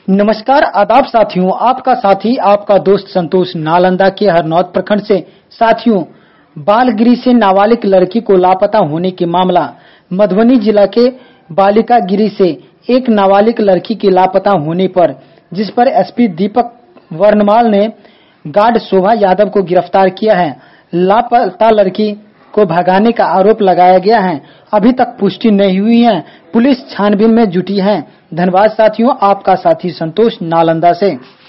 नमस्कार आदाब साथियों, आपका साथी आपका दोस्त संतोष नालंदा के हरनौत प्रखंड से। साथियों, बालगिरी से नाबालिग लड़की को लापता होने के मामला। मधुबनी जिला के बालिका गिरी से एक नाबालिग लड़की के लापता होने पर जिस पर एसपी दीपक वर्णमाल ने गार्ड शोभा यादव को गिरफ्तार किया है। लापता लड़की को भगाने का आरोप लगाया गया है। अभी तक पुष्टि नहीं हुई है। पुलिस छानबीन में जुटी है। धन्यवाद साथियों, आपका साथी संतोष नालंदा से।